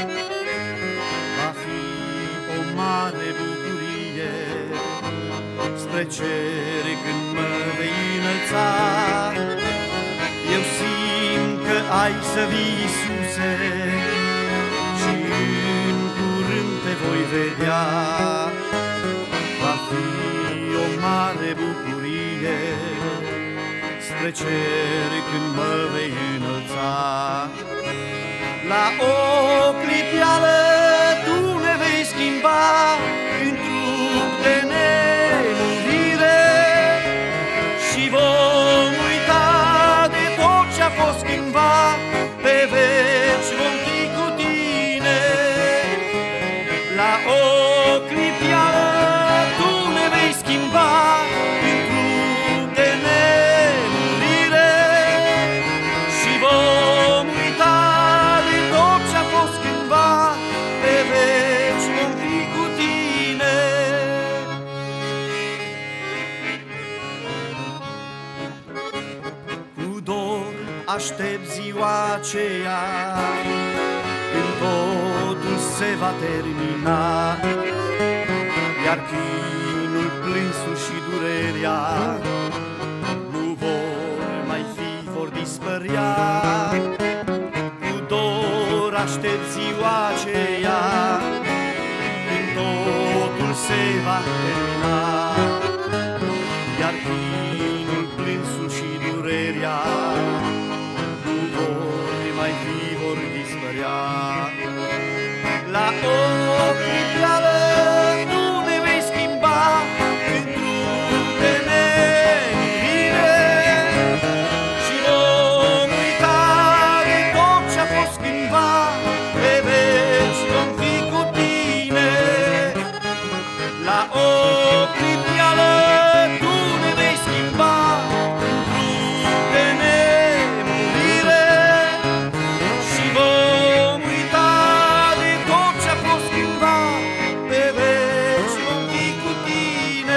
Va fi o mare bucurie spre cer când mă vei înălța. Eu simt că ai să vii, Iisuse, și în curând te voi vedea. Va fi o mare bucurie spre cer când mă vei înălța. La o clipeală tu ne vei schimba în trup de nemurire și vom uita de tot ce-a fost cândva, pe veci vom fi cu tine. La o clipeală tu ne vei schimba în trup de nemurire și vom uita de tot ce-a fost cândva, pe veci vom fi cu tine. Cu dor aștept ziua aceea când totul se va termina, iar chinul, plânsul și durerea nu vor mai fi, vor dispărea. Cu dor aștept ziua aceea când totul se va termina, iar chinul, plânsul și durerea nu vor mai fi, vor dispărea. La o clipeală tu ne vei schimba în trup de nemurire și vom uita de tot ce-a fost cândva, pe veci vom fi cu tine. La o clipeală tu ne vei schimba în trup de nemurire și vom uita de tot ce-a fost cândva, pe veci vom fi cu tine.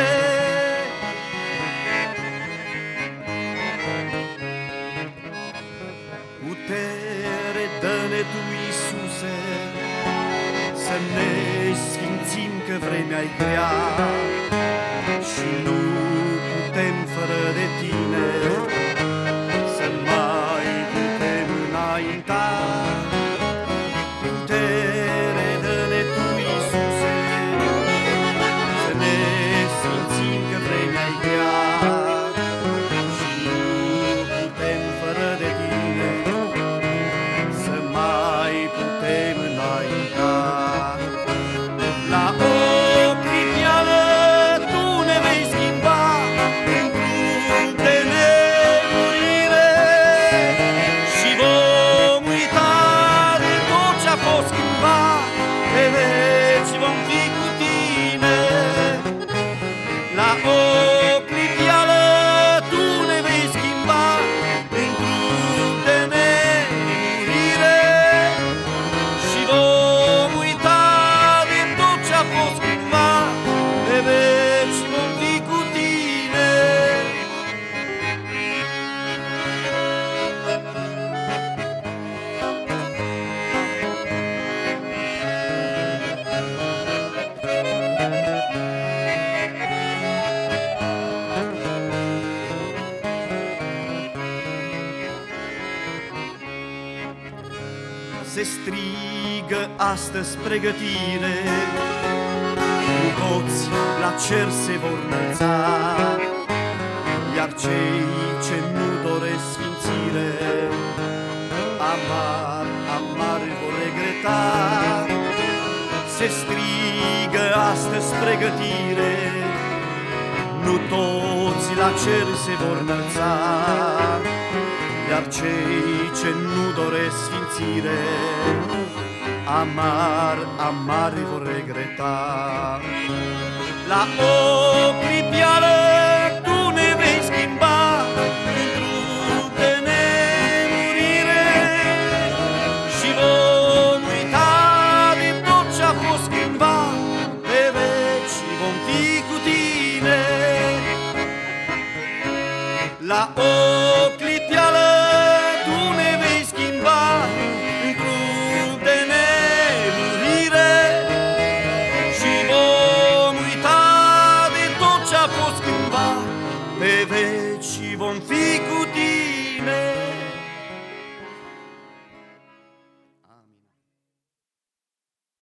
Putere dă-ne tu, Iisuse, să ne sfințim că vremea-i grea și nu putem fără de tine să mai putem înainta. Putere dă-ne tu, Iisuse, să ne sfințim că vremea-i grea și nu putem fără de tine să mai putem înainta. La o clipeală tu ne vei schimba în trup de nemurire și vom uita de tot ce-a fost cândva, pe veci vom fi cu tine. La o clipeală tu ne vei schimba în trup de nemurire și vom uita de tot ce-a fost cândva, pe veci vom fi cu tine. Se strigă astăzi pregătire, cu toți la cer se vor înălța, iar cei ce nu doresc sfințire, amar, amar vor regreta. Se strigă astăzi pregătire, nu toți la cer se vor înălța, iar cei ce nu doresc sfințire, amar, amar vor regreta. La o clipeală